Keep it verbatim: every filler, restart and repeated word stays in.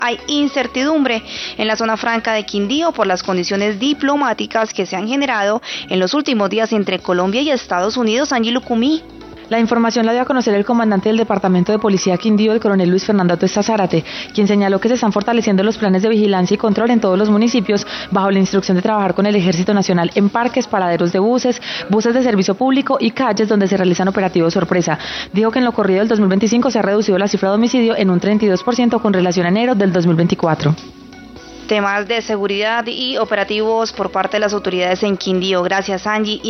hay incertidumbre en la zona franca de Quindío por las condiciones diplomáticas que se han generado en los últimos días entre Colombia y Estados Unidos. Angie Lucumí. La información la dio a conocer el comandante del Departamento de Policía Quindío, el coronel Luis Fernando Atuesta Zárate, quien señaló que se están fortaleciendo los planes de vigilancia y control en todos los municipios bajo la instrucción de trabajar con el Ejército Nacional en parques, paraderos de buses, buses de servicio público y calles donde se realizan operativos sorpresa. Dijo que en lo corrido del dos mil veinticinco se ha reducido la cifra de homicidio en un treinta y dos por ciento con relación a enero del dos mil veinticuatro. Temas de seguridad y operativos por parte de las autoridades en Quindío. Gracias, Angie.